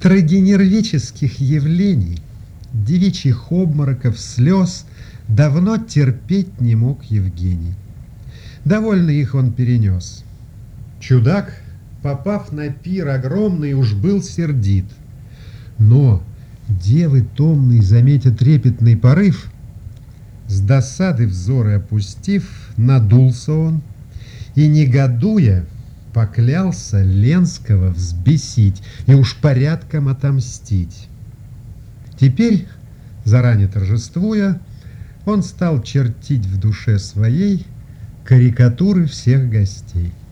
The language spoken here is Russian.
Трагенервических явлений, девичьих обмороков, слез давно терпеть не мог Евгений. Довольно их он перенес. Чудак, попав на пир огромный, уж был сердит. Но девы томный, заметя трепетный порыв, с досады взоры опустив, надулся он и, негодуя, поклялся Ленского взбесить и уж порядком отомстить. Теперь, заранее торжествуя, он стал чертить в душе своей карикатуры всех гостей.